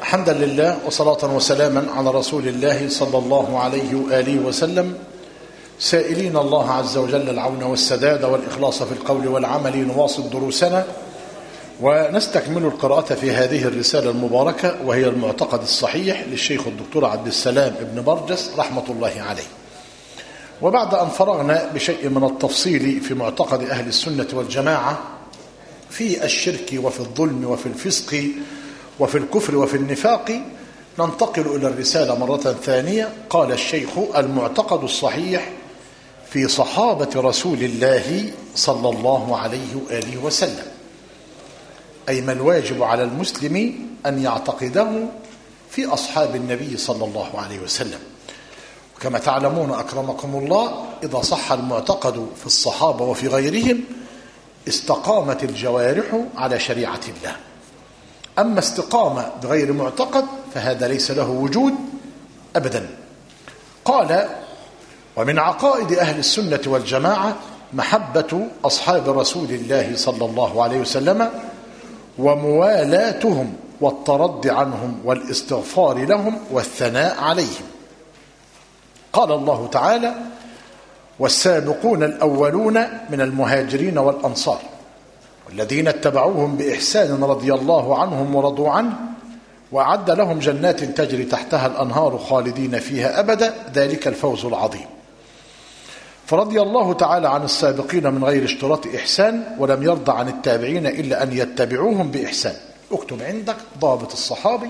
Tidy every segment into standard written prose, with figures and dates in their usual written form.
حمدا لله وصلاة وسلاما على رسول الله صلى الله عليه وآله وسلم، سائلين الله عز وجل العون والسداد والإخلاص في القول والعمل. نواصل دروسنا ونستكمل القراءة في هذه الرسالة المباركة، وهي المعتقد الصحيح للشيخ الدكتور عبد السلام ابن برجس رحمة الله عليه. وبعد أن فرغنا بشيء من التفصيل في معتقد أهل السنة والجماعة في الشرك وفي الظلم وفي الفسق وفي الكفر وفي النفاق، ننتقل إلى الرسالة مرة ثانية. قال الشيخ: المعتقد الصحيح في صحابة رسول الله صلى الله عليه وآله وسلم، أي ما الواجب على المسلم أن يعتقده في أصحاب النبي صلى الله عليه وسلم. وكما تعلمون أكرمكم الله، إذا صح المعتقد في الصحابة وفي غيرهم استقامت الجوارح على شريعة الله. أما استقامة بغير معتقد فهذا ليس له وجود أبدا. قال: ومن عقائد أهل السنة والجماعة محبة أصحاب رسول الله صلى الله عليه وسلم وموالاتهم والترضي عنهم والاستغفار لهم والثناء عليهم. قال الله تعالى: والسابقون الأولون من المهاجرين والأنصار والذين اتبعوهم بإحسان رضي الله عنهم ورضوا عنه وأعد لهم جنات تجري تحتها الأنهار خالدين فيها أبدا، ذلك الفوز العظيم. فرضي الله تعالى عن السابقين من غير اشتراط إحسان، ولم يرضى عن التابعين إلا أن يتبعوهم بإحسان. اكتب عندك ضابط الصحابي: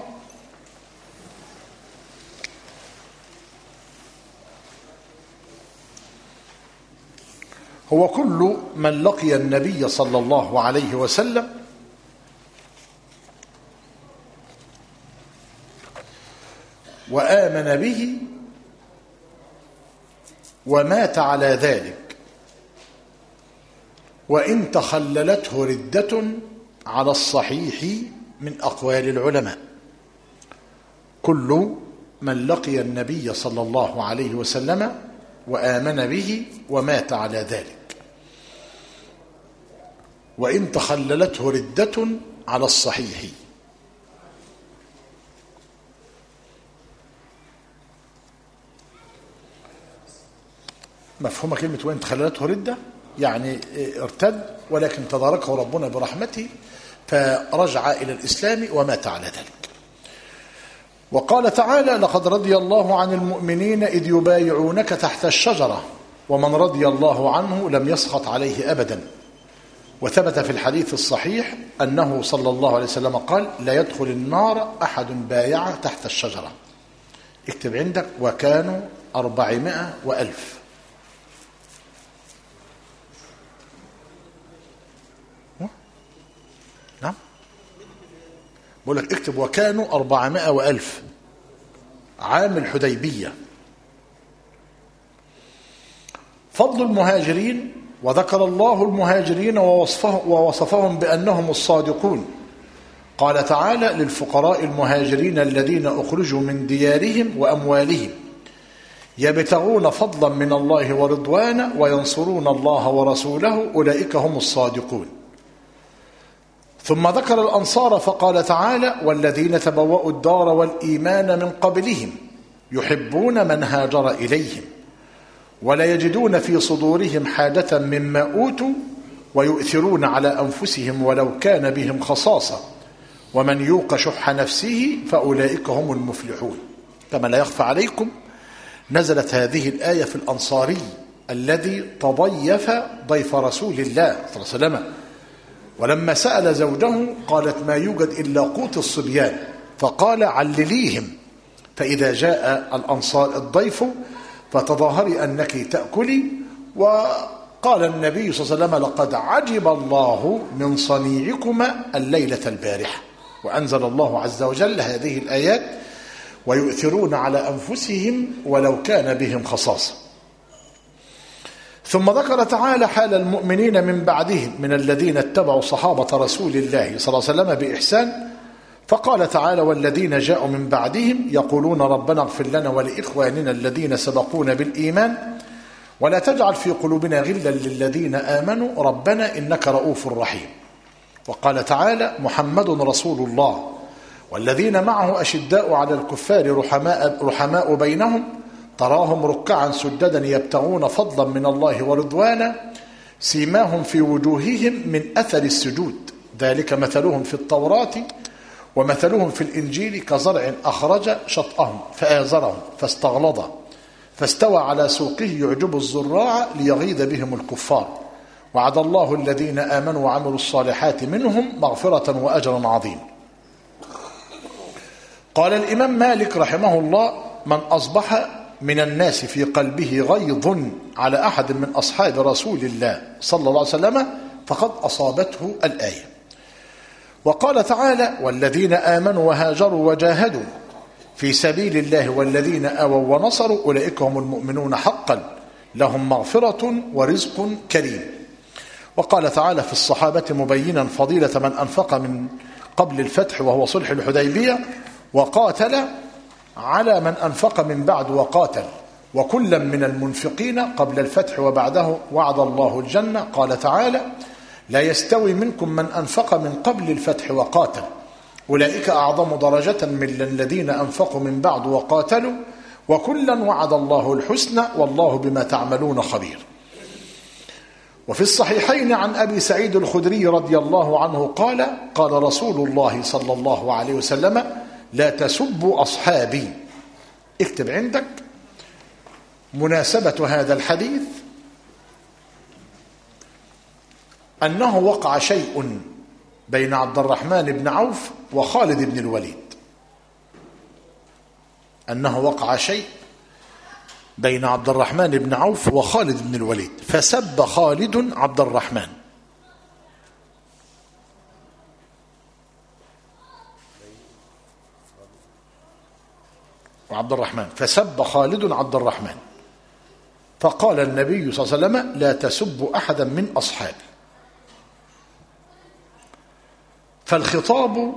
هو كل من لقي النبي صلى الله عليه وسلم وآمن به ومات على ذلك، وإن تخللته ردة على الصحيح من أقوال العلماء. كل من لقي النبي صلى الله عليه وسلم وآمن به ومات على ذلك، وإن تخللته ردة على الصحيح. مفهوم كلمة وإن تخللته ردة؟ يعني ارتد، ولكن تداركه ربنا برحمته فرجع إلى الإسلام ومات على ذلك. وقال تعالى: لقد رضي الله عن المؤمنين إذ يبايعونك تحت الشجرة ومن رضي الله عنه لم يسخط عليه أبدا. وثبت في الحديث الصحيح أنه صلى الله عليه وسلم قال: لا يدخل النار أحد بايع تحت الشجرة. اكتب عندك: وكانوا 400 وألف. نعم، بقول لك اكتب: وكانوا 400 وألف عام الحديبية. فضل المهاجرين: وذكر الله المهاجرين ووصفهم بأنهم الصادقون. قال تعالى: للفقراء المهاجرين الذين أخرجوا من ديارهم وأموالهم يبتغون فضلا من الله ورضوانا وينصرون الله ورسوله أولئك هم الصادقون. ثم ذكر الأنصار فقال تعالى: والذين تبوأوا الدار والإيمان من قبلهم يحبون من هاجر إليهم ولا يجدون في صدورهم حاجة مما أوتوا ويؤثرون على أنفسهم ولو كان بهم خصاصة ومن يوق شح نفسه فأولئك هم المفلحون. كما لا يخفى عليكم، نزلت هذه الآية في الأنصاري الذي تضيف ضيف رسول الله صلى الله عليه وسلم، ولما سأل زوجه قالت: ما يوجد إلا قوت الصبيان، فقال: علليهم، فإذا جاء الأنصار الضيف فتظاهري أنك تأكلي. وقال النبي صلى الله عليه وسلم: لقد عجب الله من صنيعكما الليلة البارحة. وأنزل الله عز وجل هذه الآيات: ويؤثرون على أنفسهم ولو كان بهم خصاصة. ثم ذكر تعالى حال المؤمنين من بعدهم من الذين اتبعوا صحابة رسول الله صلى الله عليه وسلم بإحسان، فقال تعالى: والذين جاءوا من بعدهم يقولون ربنا اغفر لنا ولإخواننا الذين سبقونا بالإيمان ولا تجعل في قلوبنا غلا للذين آمنوا ربنا إنك رؤوف رحيم. وقال تعالى: محمد رسول الله والذين معه أشداء على الكفار رحماء بينهم تراهم ركعا سجدا يبتغون فضلا من الله ورضوانا سيماهم في وجوههم من أثر السجود ذلك مثلهم في التوراة ومثلهم في الإنجيل كزرع أخرج شطأه فآزره فاستغلظ فاستوى على سوقه يعجب الزراع ليغيظ بهم الكفار وعد الله الذين آمنوا وعملوا الصالحات منهم مغفرة وأجرا عظيما. قال الإمام مالك رحمه الله: من أصبح من الناس في قلبه غيظ على أحد من أصحاب رسول الله صلى الله عليه وسلم فقد أصابته الآية. وقال تعالى: والذين آمنوا وهاجروا وجاهدوا في سبيل الله والذين آووا ونصروا أولئك هم المؤمنون حقا لهم مغفرة ورزق كريم. وقال تعالى في الصحابة مبينا فضيلة من أنفق من قبل الفتح وهو صلح الحديبية وقاتل على من أنفق من بعد وقاتل وكلا من المنفقين قبل الفتح وبعده وعد الله الجنة. قال تعالى: لا يستوي منكم من أنفق من قبل الفتح وقاتل أولئك أعظم درجة من الذين أنفقوا من بعد وقاتلوا وكلا وعد الله الحسنى والله بما تعملون خبير. وفي الصحيحين عن أبي سعيد الخدري رضي الله عنه قال: قال رسول الله صلى الله عليه وسلم: لا تسبوا أصحابي. اكتب عندك مناسبة هذا الحديث أنه وقع شيء بين عبد الرحمن بن عوف وخالد بن الوليد. أنه وقع شيء بين عبد الرحمن بن عوف وخالد بن الوليد فسب خالد عبد الرحمن. وعبد الرحمن فسب خالد عبد الرحمن فقال النبي صلى الله عليه وسلم: لا تسبوا أحدا من أصحابي. فالخطاب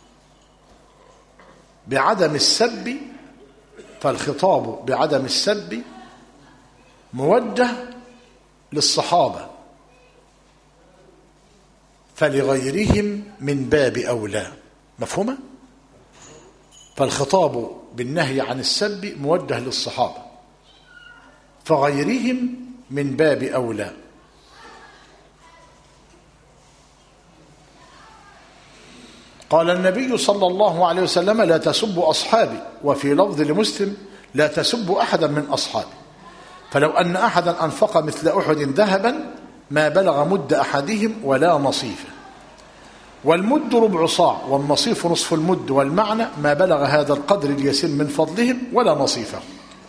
بعدم السب موجه للصحابة فلغيرهم من باب أولى. مفهومة؟ فالخطاب بالنهي عن السب موجه للصحابة فغيرهم من باب أولى. قال النبي صلى الله عليه وسلم: لا تسبوا أصحابي. وفي لفظ لمسلم: لا تسبوا أحدا من أصحابي. فلو أن أحدا أنفق مثل أحد ذهبا ما بلغ مد أحدهم ولا نصيفه. والمد ربع صاع والنصيف نصف المد والمعنى ما بلغ هذا القدر اليسير من فضلهم ولا نصيفه.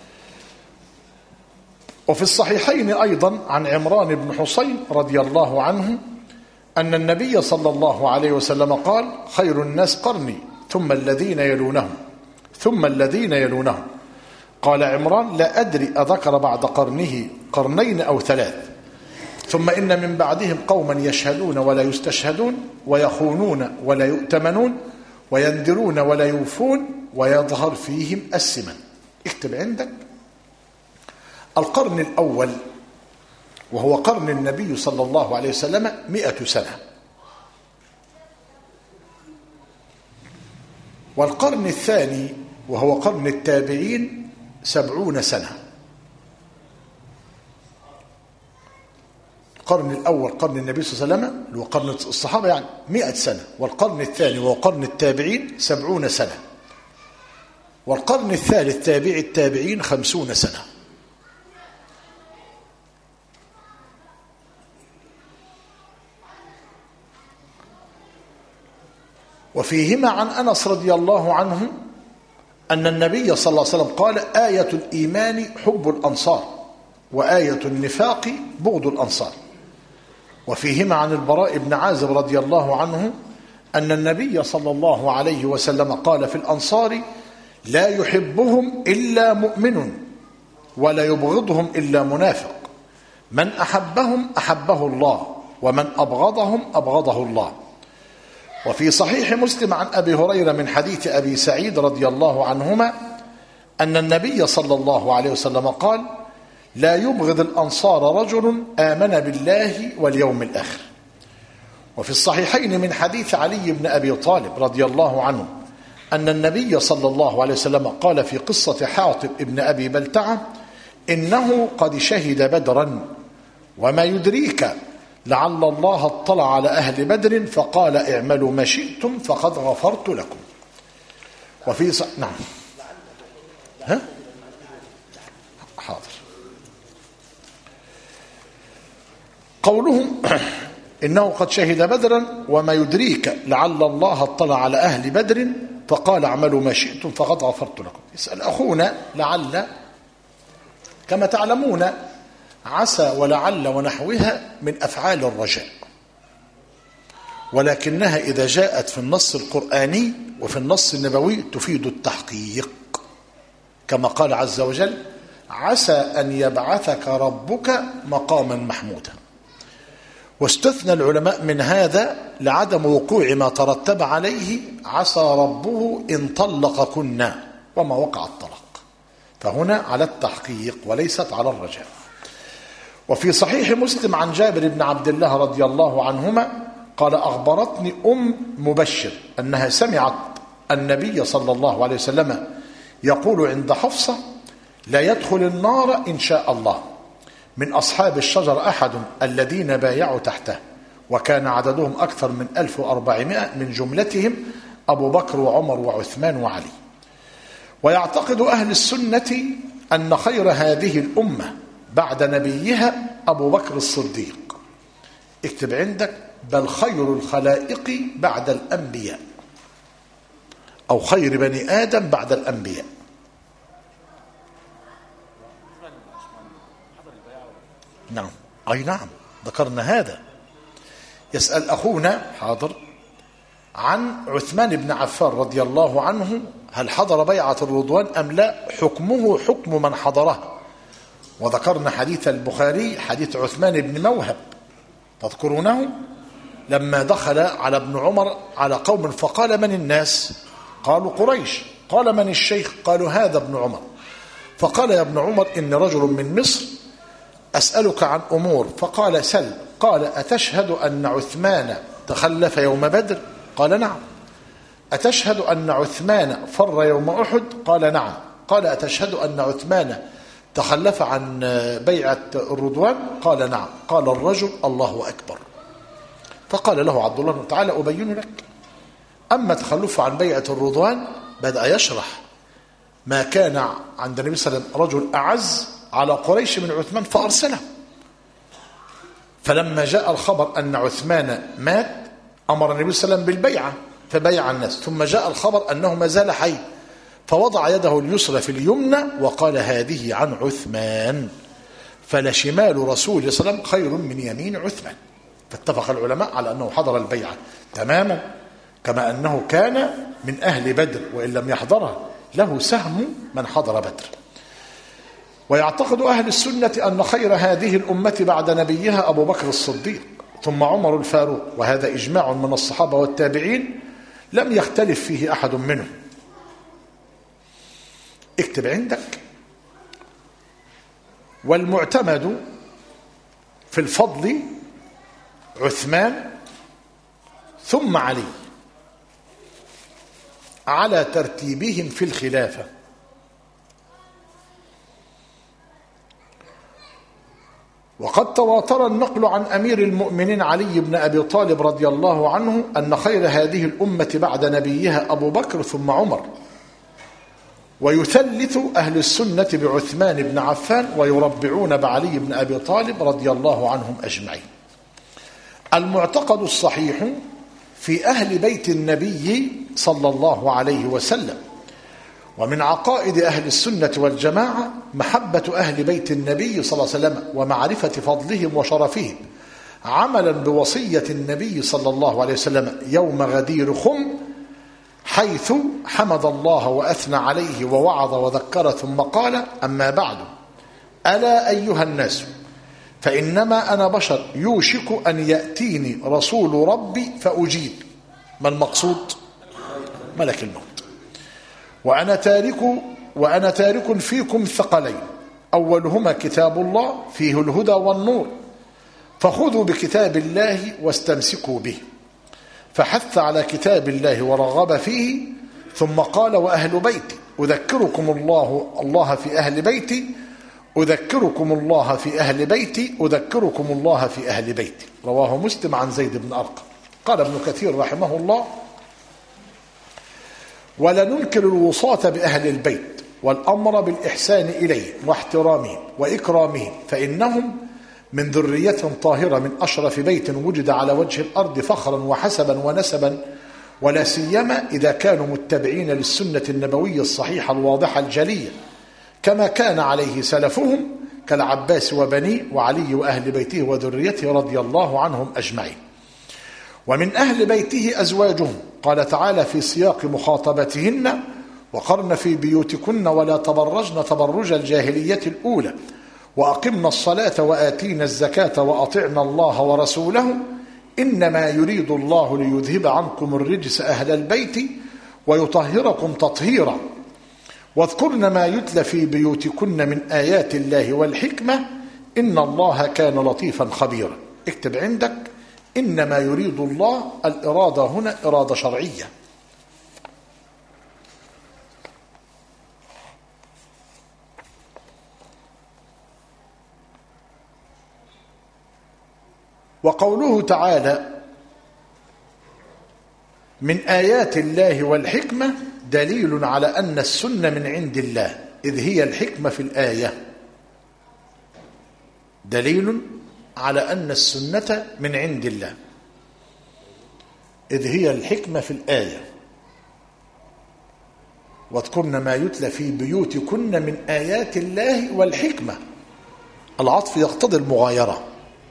وفي الصحيحين أيضا عن عمران بن حسين رضي الله عنه أن النبي صلى الله عليه وسلم قال: خير الناس قرني ثم الذين يلونهم ثم الذين يلونهم. قال عمران: لا أدري أذكر بعد قرنه قرنين أو ثلاث. ثم إن من بعدهم قوما يشهدون ولا يستشهدون ويخونون ولا يؤتمنون وينذرون ولا يوفون ويظهر فيهم السمن. اكتب عندك القرن الأول وهو قرن النبي صلى الله عليه وسلم 100 سنة. والقرن الثاني وهو قرن التابعين 70 سنة. القرن الأول قرن النبي صلى الله عليه وسلم اللي هو قرن الصحابة يعني 100 سنة. والقرن الثاني وهو قرن التابعين 70 سنة. والقرن الثالث تابع التابعين 50 سنة. وفيهما عن أنس رضي الله عنه أن النبي صلى الله عليه وسلم قال: آية الإيمان حب الأنصار وآية النفاق بغض الأنصار. وفيهما عن البراء بن عازب رضي الله عنه أن النبي صلى الله عليه وسلم قال في الأنصار: لا يحبهم إلا مؤمن ولا يبغضهم إلا منافق، من أحبهم أحبه الله ومن أبغضهم أبغضه الله. وفي صحيح مسلم عن أبي هريرة من حديث أبي سعيد رضي الله عنهما أن النبي صلى الله عليه وسلم قال: لا يبغض الأنصار رجل آمن بالله واليوم الآخر. وفي الصحيحين من حديث علي بن أبي طالب رضي الله عنه أن النبي صلى الله عليه وسلم قال في قصة حاطب ابن أبي بلتعة إنه قد شهد بدرا وما يدريك لعل الله اطلع على أهل بدر فقال اعملوا ما شئتم فقد غفرت لكم. وفي نعم ها حاضر. قولهم إنه قد شهد بدرا وما يدريك لعل الله اطلع على أهل بدر فقال اعملوا ما شئتم فقد غفرت لكم. يسأل أخونا لعل كما تعلمون عسى ولعل ونحوها من أفعال الرجاء، ولكنها إذا جاءت في النص القرآني وفي النص النبوي تفيد التحقيق، كما قال عز وجل عسى أن يبعثك ربك مقاما محمودا. واستثنى العلماء من هذا لعدم وقوع ما ترتب عليه عسى ربه إن طلقكن وما وقع الطلاق، فهنا على التحقيق وليست على الرجاء. وفي صحيح مسلم عن جابر بن عبد الله رضي الله عنهما قال أخبرتني مبشر أنها سمعت النبي صلى الله عليه وسلم يقول عند حفصة لا يدخل النار إن شاء الله من أصحاب الشجر أحد الذين بايعوا تحته، وكان عددهم أكثر من 1400 من جملتهم أبو بكر وعمر وعثمان وعلي. ويعتقد أهل السنة أن خير هذه الأمة بعد نبيها أبو بكر الصديق. اكتب عندك بل خير الخلائق بعد الأنبياء، أو خير بني آدم بعد الأنبياء. نعم أي نعم ذكرنا هذا. يسأل أخونا حاضر عن عثمان بن عفان رضي الله عنه هل حضر بيعة الرضوان أم لا؟ حكمه حكم من حضرها. وذكرنا حديث البخاري حديث عثمان بن موهب تذكرونه لما دخل على ابن عمر على قوم فقال من الناس؟ قالوا قريش. قال من الشيخ؟ قالوا هذا ابن عمر. فقال يا ابن عمر إني رجل من مصر أسألك عن أمور. فقال سل. قال أتشهد أن عثمان تخلف يوم بدر؟ قال نعم. أتشهد أن عثمان فر يوم أحد؟ قال نعم. قال أتشهد أن عثمان تخلف عن بيعة الرضوان؟ قال نعم. قال الرجل الله أكبر. فقال له عبد الله تعالى أبين لك. أما تخلف عن بيعة الرضوان بدأ يشرح ما كان عند النبي صلى الله عليه وسلم رجل أعز على قريش من عثمان فأرسله، فلما جاء الخبر أن عثمان مات أمر النبي صلى الله عليه وسلم بالبيعة فبيع الناس، ثم جاء الخبر أنه ما زال حي فوضع يده اليسرى في اليمنى وقال هذه عن عثمان، فلشمال رسول الله صلى الله عليه وسلم خير من يمين عثمان. فاتفق العلماء على أنه حضر البيعة تماما، كما أنه كان من أهل بدر وإن لم يحضرها له سهم من حضر بدر. ويعتقد أهل السنة أن خير هذه الأمة بعد نبيها أبو بكر الصديق ثم عمر الفاروق، وهذا إجماع من الصحابة والتابعين لم يختلف فيه أحد منهم. اكتب عندك والمعتمد في الفضل عثمان ثم علي على ترتيبهم في الخلافة. وقد تواتر النقل عن أمير المؤمنين علي بن أبي طالب رضي الله عنه أن خير هذه الأمة بعد نبيها أبو بكر ثم عمر. ويثلث أهل السنة بعثمان بن عفان ويربعون بعلي بن أبي طالب رضي الله عنهم أجمعين. المعتقد الصحيح في أهل بيت النبي صلى الله عليه وسلم، ومن عقائد أهل السنة والجماعة محبة أهل بيت النبي صلى الله عليه وسلم ومعرفة فضلهم وشرفهم، عملا بوصية النبي صلى الله عليه وسلم يوم غدير خم، حيث حمد الله وأثنى عليه ووعظ وذكر ثم قال أما بعد ألا أيها الناس فإنما أنا بشر يوشك أن يأتيني رسول ربي فأجيب. ما المقصود؟ ملك الموت. وأنا تارك فيكم ثقلين أولهما كتاب الله فيه الهدى والنور، فخذوا بكتاب الله واستمسكوا به. فحث على كتاب الله ورغب فيه، ثم قال وأهل بيتي أذكركم الله في أهل بيتي أذكركم الله في أهل بيتي أذكركم الله في أهل بيتي. رواه مسلم عن زيد بن أرقم. قال ابن كثير رحمه الله: ولا ننكر الوصاة بأهل البيت والأمر بالإحسان إليهم واحترامهم وإكرامهم، فإنهم من ذرية طاهرة من أشرف بيت وجد على وجه الأرض فخرا وحسبا ونسبا، ولا سيما إذا كانوا متبعين للسنة النبوية الصحيحة الواضحة الجلية كما كان عليه سلفهم كالعباس وبنيه وعلي وأهل بيته وذريته رضي الله عنهم أجمعين. ومن أهل بيته أزواجهم، قال تعالى في سياق مخاطبتهن: وقرن في بيوتكن ولا تبرجن تبرج الجاهلية الأولى وأقمنا الصلاة وآتينا الزكاة وأطعنا الله ورسوله إنما يريد الله ليذهب عنكم الرجس أهل البيت ويطهركم تطهيرا واذكرن ما يتلى في بيوتكن من آيات الله والحكمة إن الله كان لطيفا خبيرا. اكتب عندك: إنما يريد الله، الإرادة هنا إرادة شرعية. وقوله تعالى من آيات الله والحكمة دليل على أن السنة من عند الله، إذ هي الحكمة في الآية. دليل على أن السنة من عند الله إذ هي الحكمة في الآية. واذكرن ما يتلى في بيوتكن من آيات الله والحكمة. العطف يقتضي المغايرة.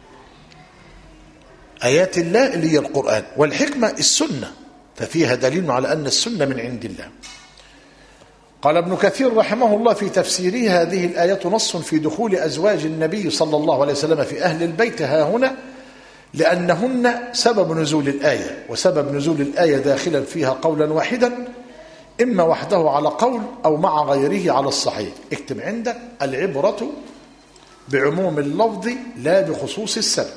آيات الله اللي هي القرآن، والحكمة السنة، ففيها دليل على أن السنة من عند الله. قال ابن كثير رحمه الله في تفسيره: هذه الآية نص في دخول أزواج النبي صلى الله عليه وسلم في أهل البيت ها هنا، لأنهن سبب نزول الآية، وسبب نزول الآية داخلا فيها قولا واحدا إما وحده على قول أو مع غيره على الصحيح. اكتب عندك: العبرة بعموم اللفظ لا بخصوص السبب.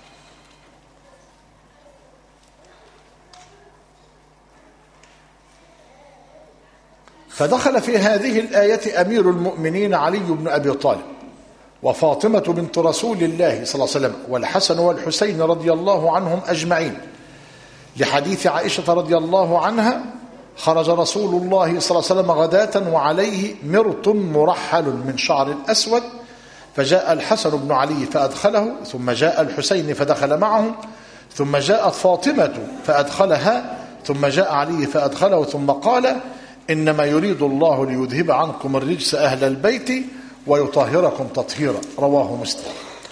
فدخل في هذه الآية أمير المؤمنين علي بن أبي طالب وفاطمة بنت رسول الله صلى الله عليه وسلم والحسن والحسين رضي الله عنهم أجمعين، لحديث عائشة رضي الله عنها: خرج رسول الله صلى الله عليه وسلم غداة وعليه مرط مرحل من شعر أسود، فجاء الحسن بن علي فأدخله، ثم جاء الحسين فدخل معه، ثم جاءت فاطمة فأدخلها، ثم جاء علي فأدخله، ثم قال: إنما يريد الله ليذهب عنكم الرجس أهل البيت ويطهركم تطهيرا. رواه مسلم.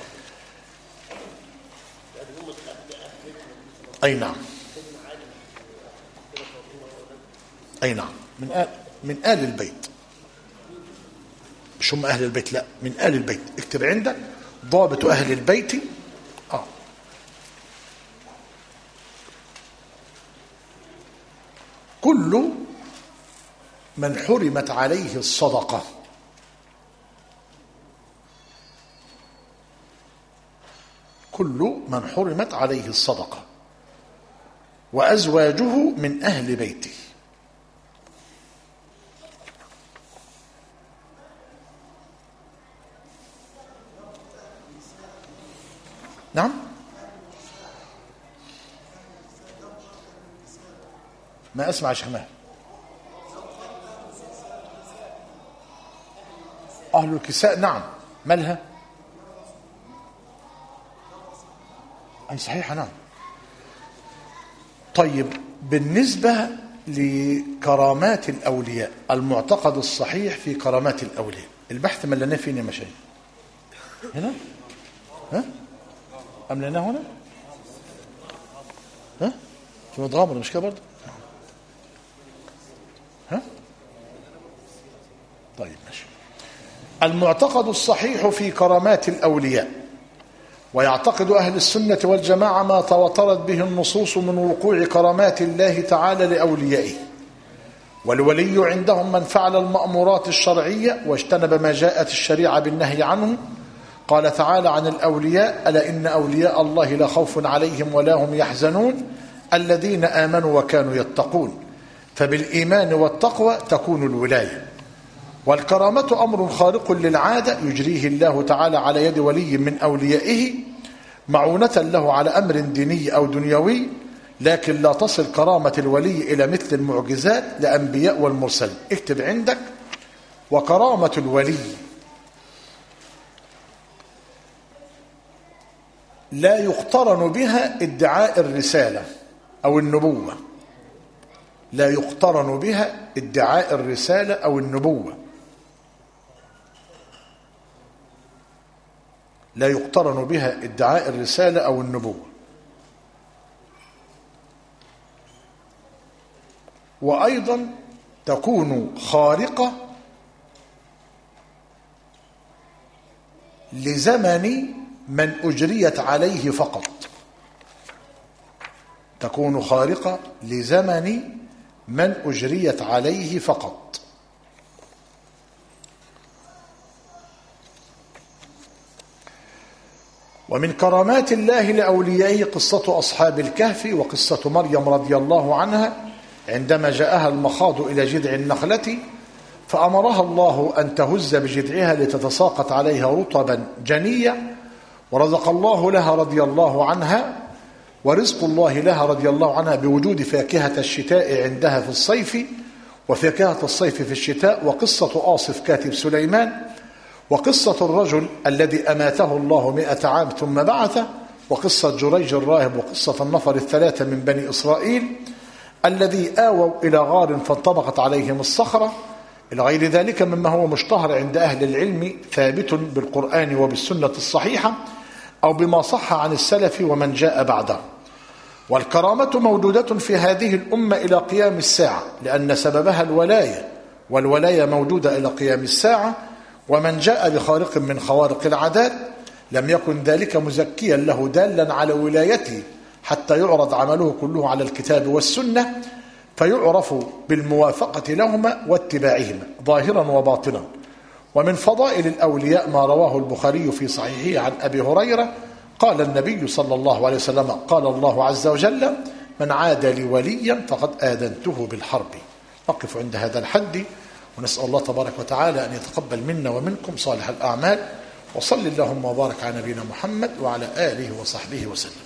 أي نعم، أي نعم، من آل البيت، مش هم أهل البيت، لا، من آل البيت. اكتب عندك ضابط أهل البيت. كل من حرمت عليه الصدقة، كل من حرمت عليه الصدقة وأزواجه من أهل بيته. نعم، ما أسمع شمال. أهل الكساء، نعم، مالها؟ أي صحيحة، نعم. طيب، بالنسبة لكرامات الأولياء، المعتقد الصحيح في كرامات الأولياء، البحث ملناه فين يا مشايخ؟ هنا؟ ها؟ أم لناه هنا؟ ها؟ في متغامر مش كده برضه؟ ها؟ طيب ماشي. المعتقد الصحيح في كرامات الأولياء، ويعتقد أهل السنة والجماعة ما تواترت به النصوص من وقوع كرامات الله تعالى لأوليائه. والولي عندهم من فعل المأمورات الشرعية واجتنب ما جاءت الشريعة بالنهي عنه. قال تعالى عن الأولياء: ألا إن أولياء الله لا خوف عليهم ولا هم يحزنون الذين آمنوا وكانوا يتقون. فبالإيمان والتقوى تكون الولاية. والكرامة أمر خارق للعادة يجريه الله تعالى على يد ولي من أوليائه معونة له على أمر ديني أو دنيوي، لكن لا تصل كرامة الولي إلى مثل المعجزات لأنبياء والمرسلين. اكتب عندك: وكرامة الولي لا يقترن بها ادعاء الرسالة أو النبوة. لا يقترن بها ادعاء الرسالة أو النبوة. لا يقترن بها ادعاء الرسالة أو النبوة. وأيضا تكون خارقة لزمن من أجريت عليه فقط. تكون خارقة لزمن من أجريت عليه فقط. ومن كرامات الله لأوليائه قصة أصحاب الكهف وقصة مريم رضي الله عنها عندما جاءها المخاض إلى جذع النخلة فأمرها الله أن تهز بجذعها لتتساقط عليها رطبا جنيا، ورزق الله لها رضي الله عنها ورزق الله لها رضي الله عنها بوجود فاكهة الشتاء عندها في الصيف وفاكهة الصيف في الشتاء. وقصة آصف كاتب سليمان، وقصة الرجل الذي أماته الله 100 عام ثم بعثه، وقصة جريج الراهب، وقصة النفر الثلاثة من بني إسرائيل الذي آووا إلى غار فانطبقت عليهم الصخرة، إلى غير ذلك مما هو مشتهر عند أهل العلم ثابت بالقرآن وبالسنة الصحيحة أو بما صح عن السلف ومن جاء بعده. والكرامة موجودة في هذه الأمة إلى قيام الساعة لأن سببها الولاية، والولاية موجودة إلى قيام الساعة. ومن جاء بخارق من خوارق العادات لم يكن ذلك مزكيا له دالا على ولايته حتى يعرض عمله كله على الكتاب والسنة فيعرف بالموافقة لهما واتباعهما ظاهرا وباطنا. ومن فضائل الأولياء ما رواه البخاري في صحيحه عن أبي هريرة قال النبي صلى الله عليه وسلم: قال الله عز وجل: من عاد لي وليا فقد آذنته بالحرب. نقف عند هذا الحد ونسأل الله تبارك وتعالى أن يتقبل منا ومنكم صالح الأعمال، وصل اللهم وبارك على نبينا محمد وعلى آله وصحبه وسلم.